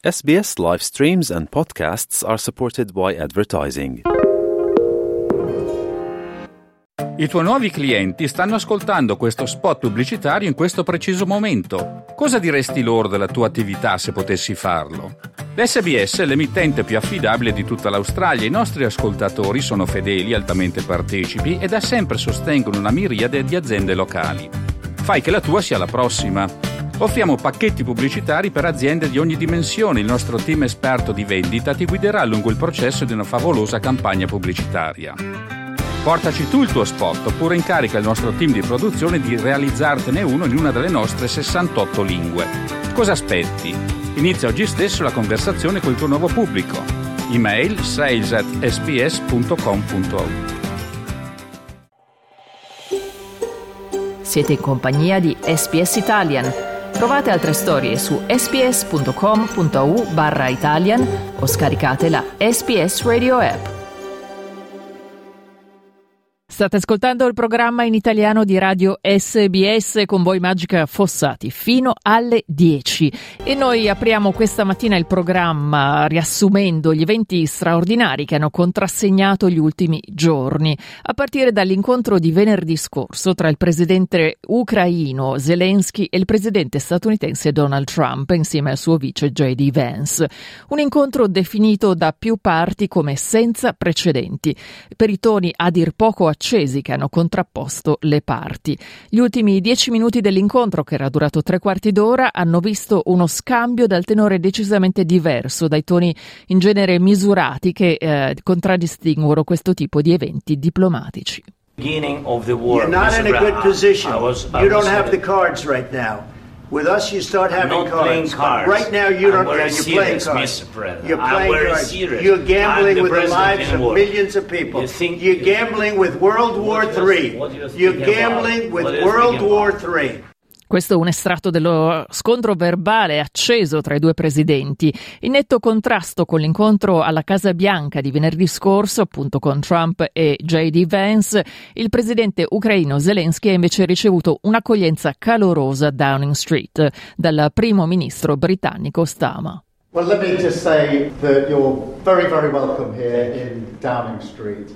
SBS live streams and podcasts are supported by advertising. I tuoi nuovi clienti stanno ascoltando questo spot pubblicitario in questo preciso momento. Cosa diresti loro della tua attività se potessi farlo? L'SBS è l'emittente più affidabile di tutta l'Australia. I nostri ascoltatori sono fedeli, altamente partecipi e da sempre sostengono una miriade di aziende locali. Fai che la tua sia la prossima. Offriamo pacchetti pubblicitari per aziende di ogni dimensione. Il nostro team esperto di vendita ti guiderà lungo il processo di una favolosa campagna pubblicitaria. Portaci tu il tuo spot oppure incarica il nostro team di produzione di realizzartene uno in una delle nostre 68 lingue. Cosa aspetti? Inizia oggi stesso la conversazione col tuo nuovo pubblico. Email sales@sbs.com.au. Siete in compagnia di SBS Italian. Trovate altre storie su sbs.com.au/Italian o scaricate la SBS Radio app. State ascoltando il programma in italiano di Radio SBS con voi Magica Fossati fino alle 10 e noi apriamo questa mattina il programma riassumendo gli eventi straordinari che hanno contrassegnato gli ultimi giorni, a partire dall'incontro di venerdì scorso tra il presidente ucraino Zelensky e il presidente statunitense Donald Trump insieme al suo vice J.D. Vance. Un incontro definito da più parti come senza precedenti, per i toni a dir poco accesi che hanno contrapposto le parti. Gli ultimi 10 minuti dell'incontro, che era durato 3/4 d'ora, hanno visto uno scambio dal tenore decisamente diverso dai toni in genere misurati che contraddistinguono questo tipo di eventi diplomatici. Beginning of the war, you're not in a good position. You don't have the cards right now. With us, you start having cards. Right now, you don't. You're playing cards. You're playing cards. You're gambling with the lives of millions of people. You're gambling with World War III. You're gambling with World War III. Questo è un estratto dello scontro verbale acceso tra i due presidenti, in netto contrasto con l'incontro alla Casa Bianca di venerdì scorso, appunto con Trump e J.D. Vance. Il presidente ucraino Zelensky ha invece ricevuto un'accoglienza calorosa a Downing Street dal primo ministro britannico Starmer. Well, let me just say that you're very, very welcome here in Downing Street.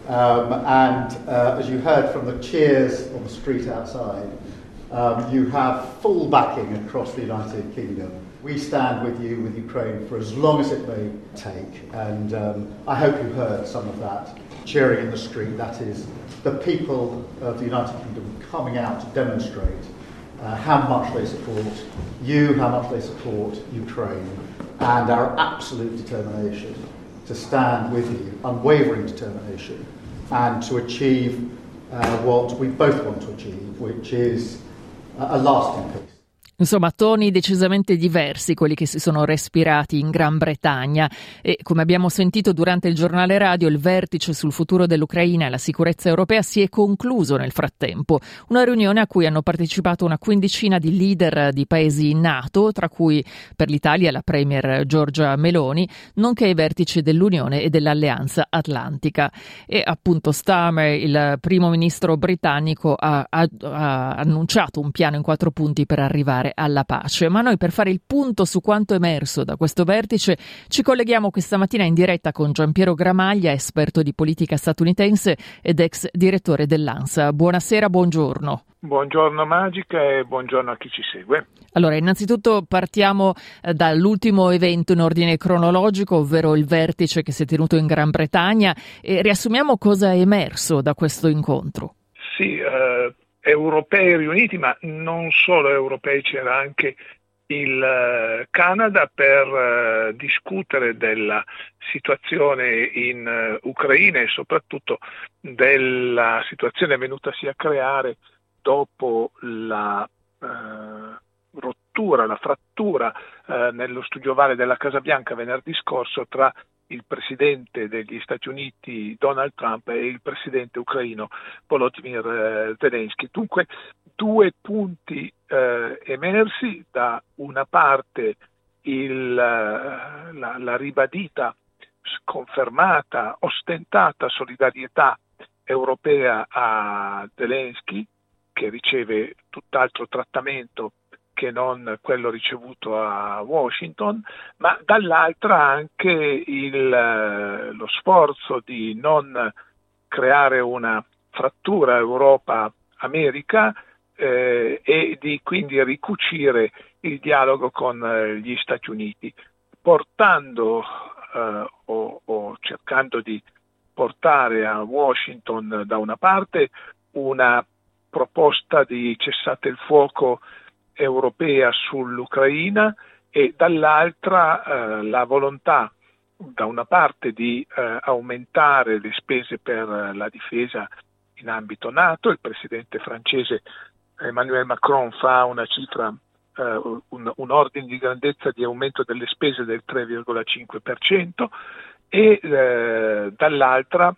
As you heard from the cheers on the street outside, you have full backing across the United Kingdom. We stand with you, with Ukraine, for as long as it may take. And I hope you heard some of that cheering in the street. That is the people of the United Kingdom coming out to demonstrate how much they support you, how much they support Ukraine, and our absolute determination to stand with you, unwavering determination, and to achieve what we both want to achieve, which is a lasting peace. Insomma, toni decisamente diversi quelli che si sono respirati in Gran Bretagna e, come abbiamo sentito durante il giornale radio, il vertice sul futuro dell'Ucraina e la sicurezza europea si è concluso nel frattempo. Una riunione a cui hanno partecipato una quindicina di leader di paesi NATO, tra cui per l'Italia la premier Giorgia Meloni, nonché i vertici dell'Unione e dell'Alleanza Atlantica. E appunto Starmer, il primo ministro britannico, ha annunciato un piano in 4 punti per arrivare alla pace. Ma noi, per fare il punto su quanto emerso da questo vertice, ci colleghiamo questa mattina in diretta con Giampiero Gramaglia, esperto di politica statunitense ed ex direttore dell'ANSA. Buonasera, buongiorno. Buongiorno Magica e buongiorno a chi ci segue. Allora, innanzitutto partiamo dall'ultimo evento in ordine cronologico, ovvero il vertice che si è tenuto in Gran Bretagna, e riassumiamo cosa è emerso da questo incontro. Sì, europei riuniti, ma non solo europei, c'era anche il Canada per discutere della situazione in Ucraina e soprattutto della situazione venutasi a creare dopo la frattura nello studio ovale della Casa Bianca venerdì scorso tra il presidente degli Stati Uniti Donald Trump e il presidente ucraino Volodymyr Zelensky. Dunque 2 punti emersi: da una parte la ribadita, sconfermata, ostentata solidarietà europea a Zelensky, che riceve tutt'altro trattamento che non quello ricevuto a Washington, ma dall'altra anche lo sforzo di non creare una frattura Europa-America e di quindi ricucire il dialogo con gli Stati Uniti, portando o cercando di portare a Washington da una parte una proposta di cessate il fuoco europea sull'Ucraina e dall'altra la volontà da una parte di aumentare le spese per la difesa in ambito NATO. Il presidente francese Emmanuel Macron fa una cifra, un ordine di grandezza di aumento delle spese del 3,5% e dall'altra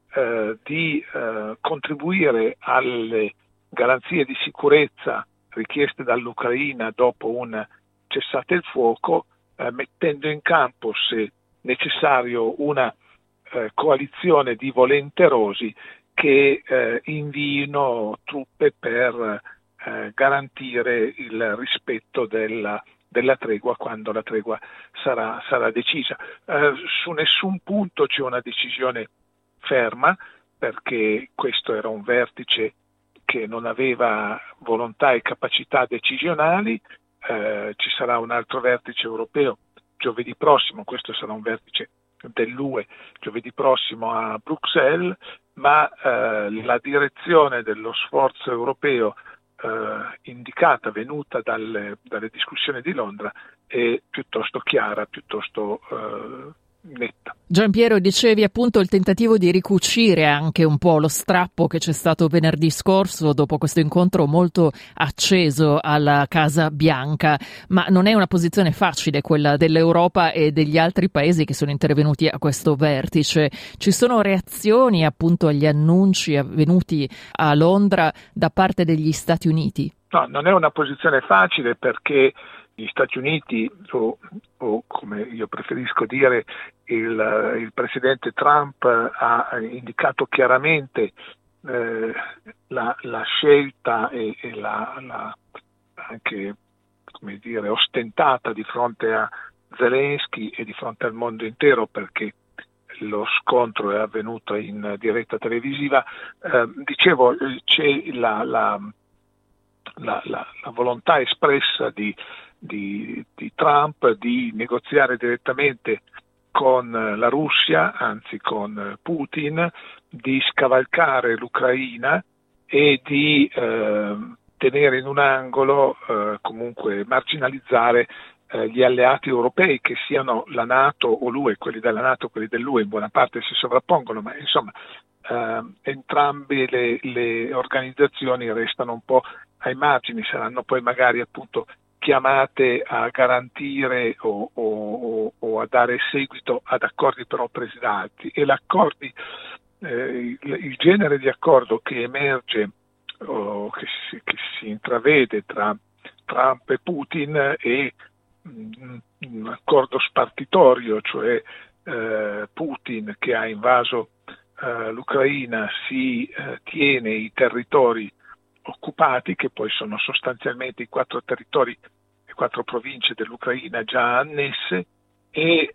di contribuire alle garanzie di sicurezza richieste dall'Ucraina dopo un cessate il fuoco, mettendo in campo, se necessario, una coalizione di volenterosi che inviino truppe per garantire il rispetto della tregua quando la tregua sarà decisa. Su nessun punto c'è una decisione ferma, perché questo era un vertice che non aveva volontà e capacità decisionali. Ci sarà un altro vertice europeo giovedì prossimo, questo sarà un vertice dell'UE giovedì prossimo a Bruxelles, ma la direzione dello sforzo europeo indicata, venuta dalle discussioni di Londra, è piuttosto chiara, piuttosto netta. Giampiero, dicevi appunto il tentativo di ricucire anche un po' lo strappo che c'è stato venerdì scorso dopo questo incontro molto acceso alla Casa Bianca, ma non è una posizione facile quella dell'Europa e degli altri paesi che sono intervenuti a questo vertice. Ci sono reazioni appunto agli annunci avvenuti a Londra da parte degli Stati Uniti? No, non è una posizione facile, perché gli Stati Uniti, o come io preferisco dire, il presidente Trump ha indicato chiaramente la scelta e la anche, come dire, ostentata di fronte a Zelensky e di fronte al mondo intero, perché lo scontro è avvenuto in diretta televisiva. Dicevo, c'è la volontà espressa di Trump di negoziare direttamente con la Russia, anzi con Putin, di scavalcare l'Ucraina e di tenere in un angolo, comunque marginalizzare gli alleati europei, che siano la NATO o l'UE. Quelli della NATO e quelli dell'UE in buona parte si sovrappongono, ma insomma entrambe le organizzazioni restano un po' ai margini, saranno poi magari appunto chiamate a garantire o a dare seguito ad accordi però presi da altri. E il genere di accordo che emerge o che si intravede tra Trump e Putin è un accordo spartitorio, cioè Putin, che ha invaso l'Ucraina, si tiene i territori occupati, che poi sono sostanzialmente i 4 territori e 4 province dell'Ucraina già annesse, e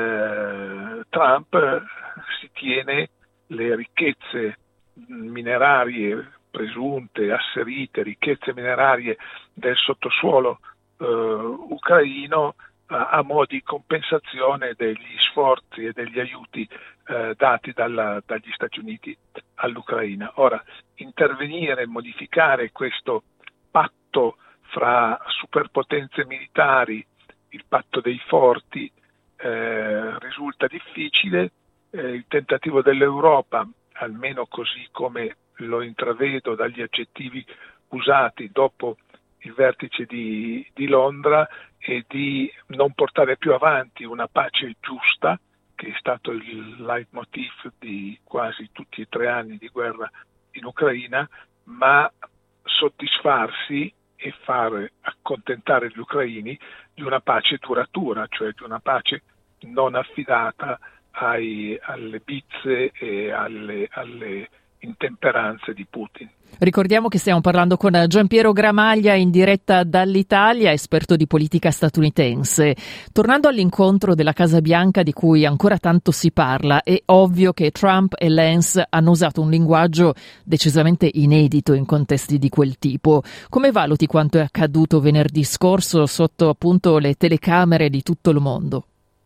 Trump si tiene le ricchezze minerarie presunte, asserite, ricchezze minerarie del sottosuolo ucraino a mo' di compensazione degli sforzi e degli aiuti dati dagli Stati Uniti all'Ucraina. Ora, intervenire, modificare questo patto fra superpotenze militari, il patto dei forti, risulta difficile. Il tentativo dell'Europa, almeno così come lo intravedo dagli aggettivi usati dopo il vertice di Londra, è di non portare più avanti una pace giusta, che è stato il leitmotiv di quasi tutti i 3 anni di guerra in Ucraina, ma soddisfarsi e fare accontentare gli ucraini di una pace duratura, cioè di una pace non affidata alle bizze e alle intemperanze di Putin. Ricordiamo che stiamo parlando con Giampiero Gramaglia in diretta dall'Italia, esperto di politica statunitense. Tornando all'incontro della Casa Bianca di cui ancora tanto si parla, è ovvio che Trump e Lance hanno usato un linguaggio decisamente inedito in contesti di quel tipo. Come valuti quanto è accaduto venerdì scorso sotto appunto le telecamere di tutto il mondo?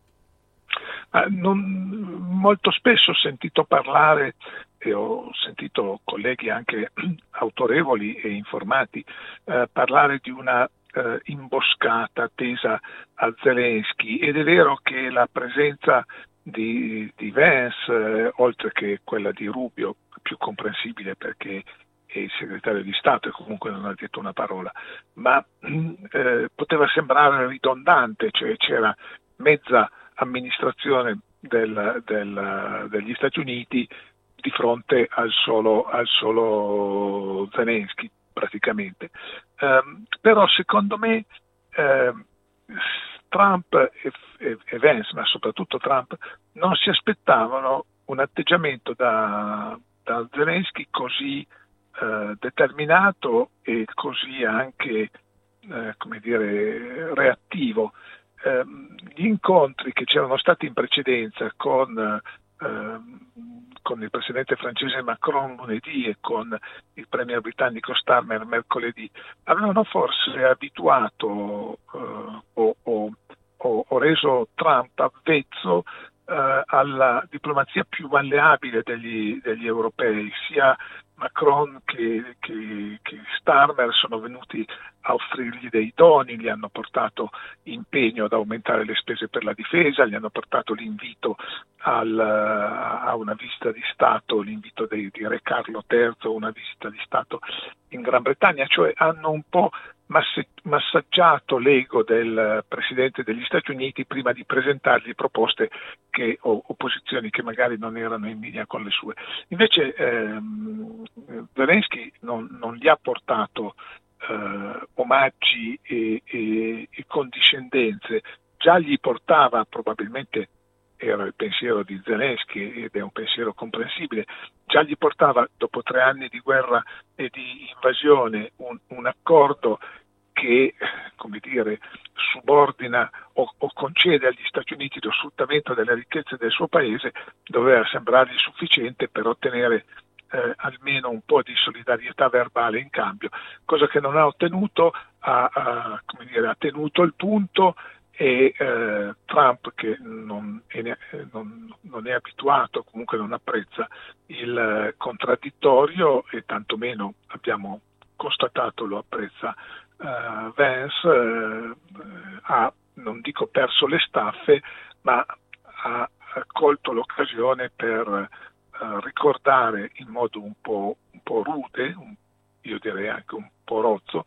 Molto spesso ho sentito parlare e ho sentito colleghi anche autorevoli e informati parlare di una imboscata tesa a Zelensky, ed è vero che la presenza di Vance, oltre che quella di Rubio, più comprensibile perché è il segretario di Stato e comunque non ha detto una parola, ma poteva sembrare ridondante, cioè c'era mezza amministrazione degli Stati Uniti di fronte al solo Zelensky praticamente. Però secondo me Trump e Vance, ma soprattutto Trump, non si aspettavano un atteggiamento da Zelensky così determinato e così anche reattivo. Gli incontri che c'erano stati in precedenza con il presidente francese Macron lunedì e con il premier britannico Starmer mercoledì avevano forse abituato o reso Trump avvezzo alla diplomazia più malleabile degli europei. Sia Macron che Starmer sono venuti a offrirgli dei doni, gli hanno portato impegno ad aumentare le spese per la difesa, gli hanno portato l'invito a una visita di Stato, l'invito di Re Carlo III, una visita di Stato in Gran Bretagna, cioè hanno un po' massaggiato l'ego del Presidente degli Stati Uniti prima di presentargli proposte o posizioni che magari non erano in linea con le sue. Invece Zelensky non gli ha portato omaggi e condiscendenze, già gli portava, probabilmente era il pensiero di Zelensky ed è un pensiero comprensibile, già gli portava dopo 3 anni di guerra e di invasione un accordo che, subordina o concede agli Stati Uniti lo sfruttamento delle ricchezze del suo paese, doveva sembrargli sufficiente per ottenere almeno un po' di solidarietà verbale in cambio, cosa che non ha ottenuto, ha tenuto il punto, e Trump, che non è abituato, comunque non apprezza il contraddittorio e tantomeno abbiamo constatato lo apprezza Vance, ha, non dico perso le staffe, ma ha colto l'occasione per ricordare in modo un po' rude, io direi anche un po' rozzo,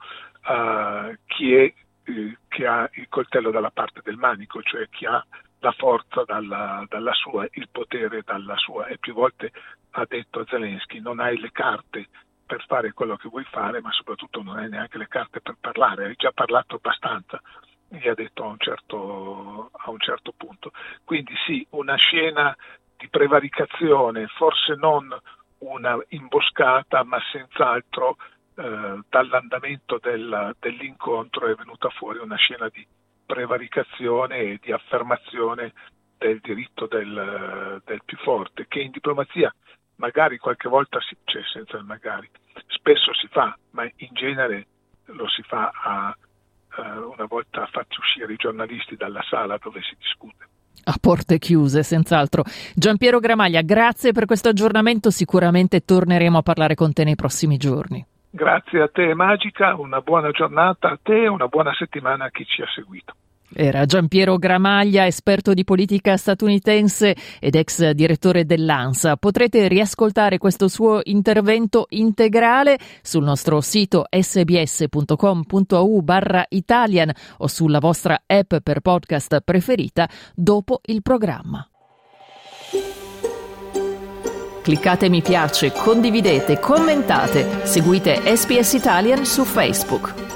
chi ha il coltello dalla parte del manico, cioè chi ha la forza dalla sua, il potere dalla sua, e più volte ha detto a Zelensky: non hai le carte per fare quello che vuoi fare, ma soprattutto non hai neanche le carte per parlare, hai già parlato abbastanza, gli ha detto a un certo punto. Quindi sì, una scena di prevaricazione, forse non una imboscata, ma senz'altro dall'andamento dell'incontro è venuta fuori una scena di prevaricazione e di affermazione del diritto del più forte, che in diplomazia magari qualche volta c'è, senza il magari, spesso si fa, ma in genere lo si fa una volta fatti uscire i giornalisti dalla sala dove si discute. A porte chiuse, senz'altro. Giampiero Gramaglia, grazie per questo aggiornamento, sicuramente torneremo a parlare con te nei prossimi giorni. Grazie a te Magica, una buona giornata a te e una buona settimana a chi ci ha seguito. Era Giampiero Gramaglia, esperto di politica statunitense ed ex direttore dell'ANSA. Potrete riascoltare questo suo intervento integrale sul nostro sito sbs.com.au/Italian o sulla vostra app per podcast preferita dopo il programma. Cliccate mi piace, condividete, commentate, seguite SBS Italian su Facebook.